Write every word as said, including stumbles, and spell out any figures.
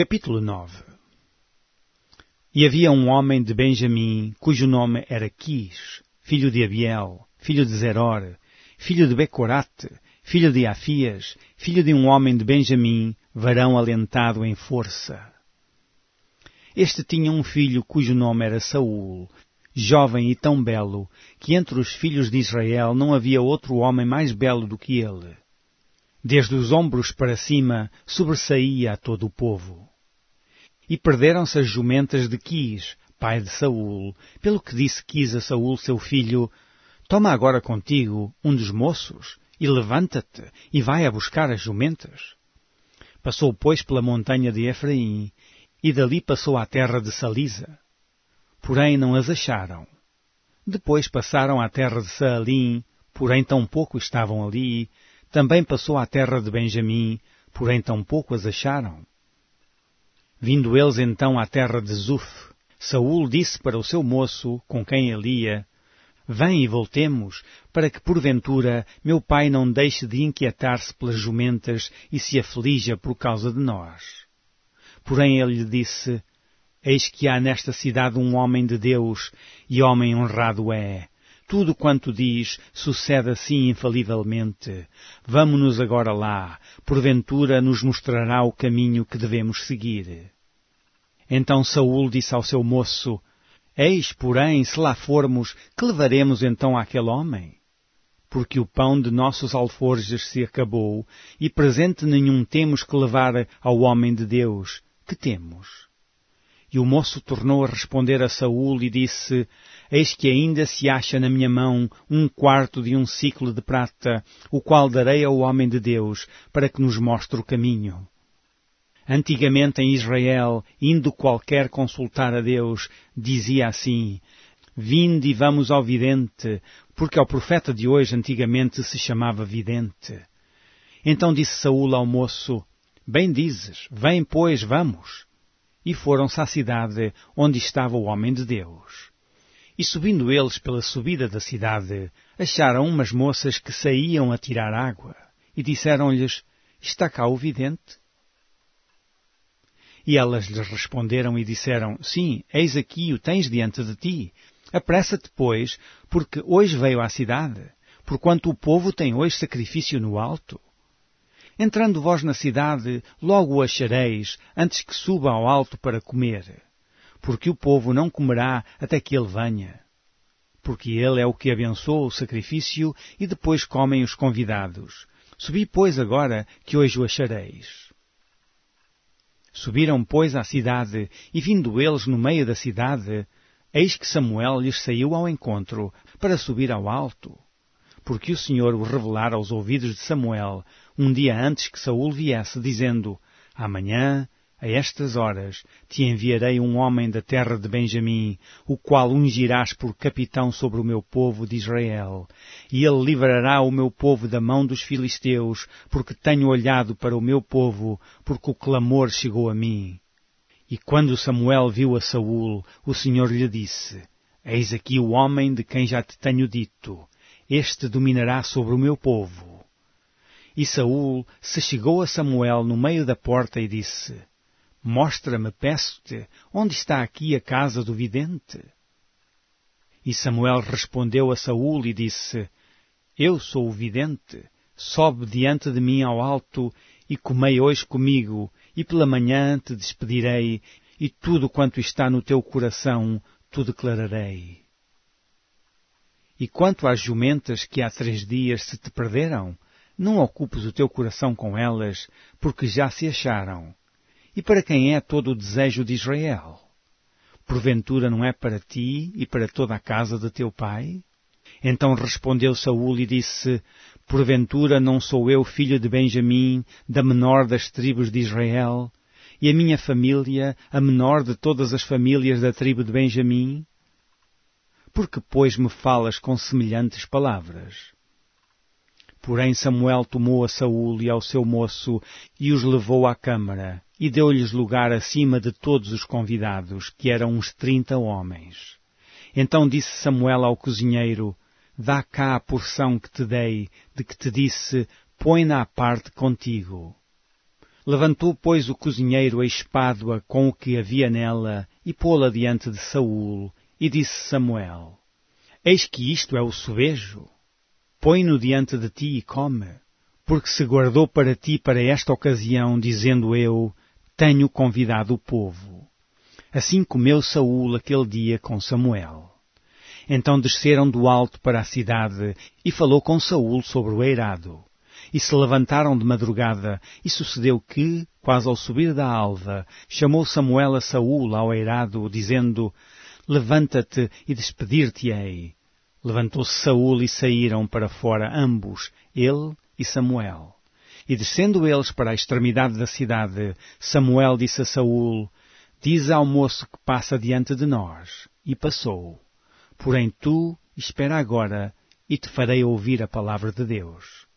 Capítulo nove. E havia um homem de Benjamim, cujo nome era Quis, filho de Abiel, filho de Zeror, filho de Becorate, filho de Afias, filho de um homem de Benjamim, varão alentado em força. Este tinha um filho cujo nome era Saul, jovem e tão belo, que entre os filhos de Israel não havia outro homem mais belo do que ele. Desde os ombros para cima sobressaía a todo o povo. E perderam-se as jumentas de Quis, pai de Saul, pelo que disse Quis a Saul seu filho: Toma agora contigo um dos moços, e levanta-te, e vai a buscar as jumentas. Passou, pois, pela montanha de Efraim, e dali passou à terra de Salisa. Porém não as acharam. Depois passaram à terra de Saalim, porém tão pouco estavam ali. Também passou à terra de Benjamim, porém tão pouco as acharam. Vindo eles então à terra de Zuf, Saul disse para o seu moço, com quem ele ia: Vem e voltemos, para que porventura meu pai não deixe de inquietar-se pelas jumentas e se aflija por causa de nós. Porém ele lhe disse: Eis que há nesta cidade um homem de Deus, e homem honrado é. Tudo quanto diz sucede assim infalivelmente. Vamo-nos agora lá, porventura nos mostrará o caminho que devemos seguir. Então Saul disse ao seu moço: Eis, porém, se lá formos, que levaremos então àquele homem? Porque o pão de nossos alforjes se acabou, e presente nenhum temos que levar ao homem de Deus. Que temos? E o moço tornou a responder a Saul e disse: Eis que ainda se acha na minha mão um quarto de um ciclo de prata, o qual darei ao homem de Deus, para que nos mostre o caminho. Antigamente em Israel, indo qualquer consultar a Deus, dizia assim: Vinde e vamos ao vidente, porque ao profeta de hoje antigamente se chamava vidente. Então disse Saul ao moço: Bem dizes, vem pois, vamos. E foram-se à cidade onde estava o homem de Deus. E subindo eles pela subida da cidade, acharam umas moças que saíam a tirar água, e disseram-lhes: Está cá o vidente? E elas lhes responderam e disseram: Sim, eis aqui o tens diante de ti. Apressa-te, pois, porque hoje veio à cidade, porquanto o povo tem hoje sacrifício no alto. Entrando vós na cidade, logo o achareis, antes que suba ao alto para comer. Porque o povo não comerá até que ele venha. Porque ele é o que abençoa o sacrifício, e depois comem os convidados. Subi, pois, agora, que hoje o achareis. Subiram, pois, à cidade, e vindo eles no meio da cidade, eis que Samuel lhes saiu ao encontro, para subir ao alto. Porque o Senhor o revelara aos ouvidos de Samuel, um dia antes que Saul viesse, dizendo: Amanhã, a estas horas, te enviarei um homem da terra de Benjamim, o qual ungirás por capitão sobre o meu povo de Israel. E ele livrará o meu povo da mão dos filisteus, porque tenho olhado para o meu povo, porque o clamor chegou a mim. E quando Samuel viu a Saul, o Senhor lhe disse: Eis aqui o homem de quem já te tenho dito. Este dominará sobre o meu povo. E Saul se chegou a Samuel no meio da porta e disse: Mostra-me, peço-te, onde está aqui a casa do vidente? E Samuel respondeu a Saul e disse: Eu sou o vidente, sobe diante de mim ao alto, e comei hoje comigo, e pela manhã te despedirei, e tudo quanto está no teu coração tu declararei. E quanto às jumentas que há três dias se te perderam, não ocupes o teu coração com elas, porque já se acharam. E para quem é todo o desejo de Israel? Porventura não é para ti e para toda a casa de teu pai? Então respondeu Saul e disse: Porventura não sou eu filho de Benjamim, da menor das tribos de Israel? E a minha família, a menor de todas as famílias da tribo de Benjamim? Porque, pois, me falas com semelhantes palavras? Porém Samuel tomou a Saul e ao seu moço e os levou à câmara, e deu-lhes lugar acima de todos os convidados, que eram uns trinta homens. Então disse Samuel ao cozinheiro: Dá cá a porção que te dei, de que te disse: Põe-na à parte contigo. Levantou, pois, o cozinheiro a espádua com o que havia nela, e pô-la diante de Saul, e disse Samuel: Eis que isto é o sobejo. Põe-no diante de ti e come, porque se guardou para ti para esta ocasião, dizendo eu, tenho convidado o povo. Assim comeu Saul aquele dia com Samuel. Então desceram do alto para a cidade, e falou com Saul sobre o eirado. E se levantaram de madrugada, e sucedeu que, quase ao subir da alva, chamou Samuel a Saul ao eirado, dizendo, levanta-te e despedir-te-ei. Levantou-se Saul e saíram para fora ambos, ele e Samuel. E descendo eles para a extremidade da cidade, Samuel disse a Saul, diz ao moço que passa diante de nós. E passou. Porém tu espera agora, e te farei ouvir a palavra de Deus.